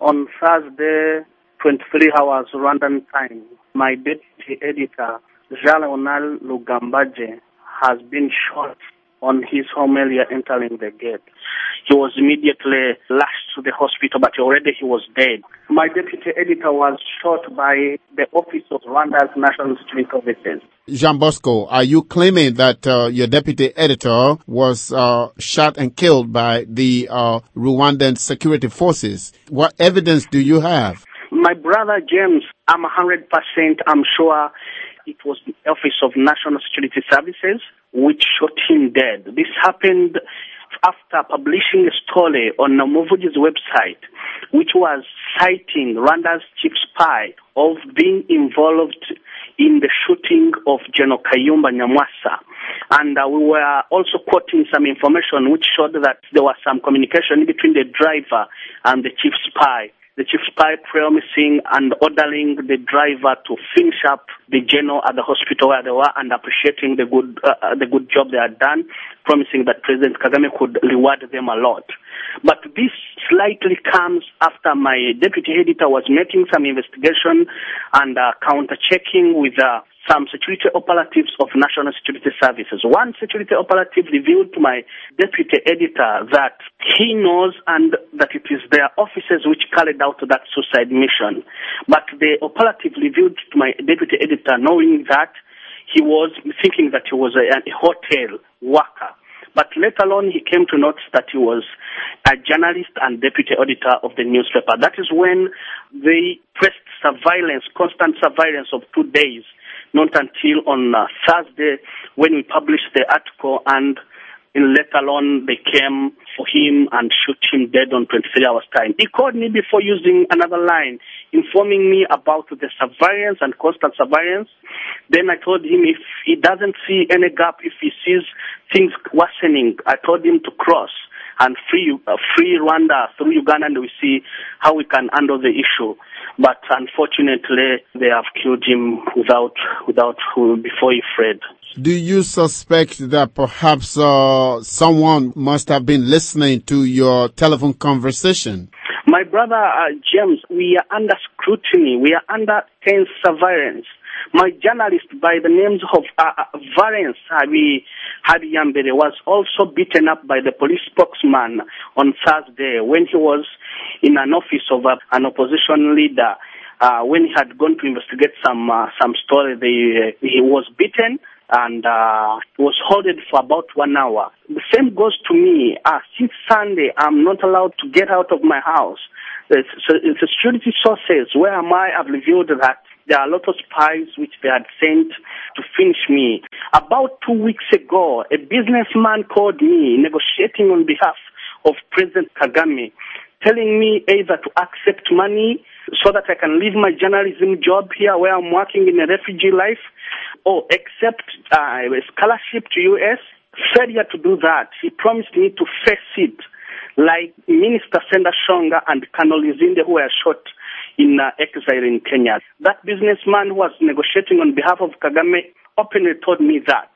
On Thursday, 23 hours Rwandan time, my deputy editor, Jean-Leonard Lugambaje, has been shot on his home area entering the gate. He was immediately lashed to the hospital, but already he was dead. My deputy editor was shot by the Office of Rwanda's National Security Officers. Jean Bosco, are you claiming that your deputy editor was shot and killed by the Rwandan security forces? What evidence do you have? My brother James, I'm 100% sure it was the Office of National Security Services which shot him dead. This happened after publishing a story on Namuvuji's website, which was citing Rwanda's chief spy of being involved in the shooting of General Kayumba Nyamwasa. And we were also quoting some information which showed that there was some communication between the driver and the chief spy. The chief spy promising and ordering the driver to finish up the general at the hospital where they were and appreciating the good job they had done, promising that President Kagame could reward them a lot. But this slightly comes after my deputy editor was making some investigation and counter-checking with some security operatives of National Security Services. One security operative revealed to my deputy editor that he knows and that it is their officers which carried out that suicide mission. But the operative revealed to my deputy editor, knowing that he was thinking that he was a hotel worker. But later on, he came to notice that he was a journalist and deputy editor of the newspaper. That is when they pressed surveillance, constant surveillance of 2 days, not until on Thursday when we published the article, and later on they came for him and shoot him dead on 23 hours time. He called me before using another line, informing me about the surveillance and constant surveillance. Then I told him if he doesn't see any gap, if he sees things worsening, I told him to cross and free Rwanda through Uganda, and we see how we can handle the issue. But unfortunately, they have killed him before he fled. Do you suspect that perhaps someone must have been listening to your telephone conversation? My brother James, we are under scrutiny. We are under tense surveillance. My journalist by the names of Valence Habiyambere was also beaten up by the police spokesman on Thursday when he was in an office of an opposition leader. When he had gone to investigate some story, he was beaten and was held for about 1 hour. The same goes to me. Since Sunday, I'm not allowed to get out of my house. The security sources where am I have revealed that there are a lot of spies which they had sent to finish me. About 2 weeks ago, a businessman called me negotiating on behalf of President Kagame, telling me either to accept money so that I can leave my journalism job here where I'm working in a refugee life, or accept a scholarship to US. Failure to do that, he promised me to face it, like Minister Senda Shonga and Colonel Lizinde who were shot in exile in Kenya. That businessman who was negotiating on behalf of Kagame openly told me that.